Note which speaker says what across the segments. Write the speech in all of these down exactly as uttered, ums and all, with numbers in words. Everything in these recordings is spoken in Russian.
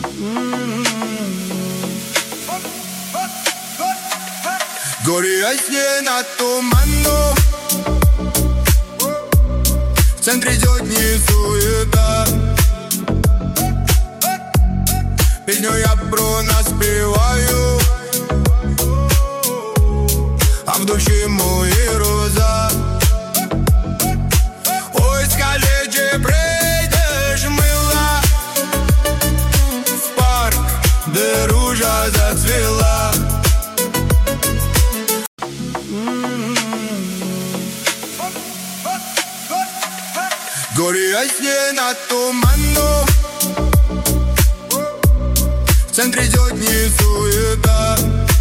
Speaker 1: Горе яснее над туманом, в центре дни суета. Песню я про нас певаю, а в душе мои роза. Ой, скажите, прийдеш, мила, в парк, де ружа зацвела. Горе яснее над туманом, в центре дни суета.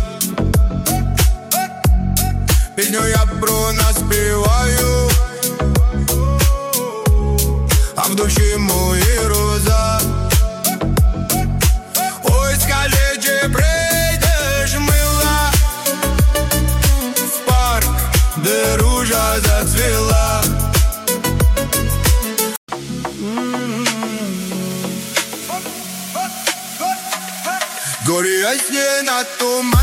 Speaker 1: Песню я про нас певаю, а в душе мои роза. Ой, скажите, прийдеш, мила, в парк, де ружа зацвела. Горе яснее над туманом,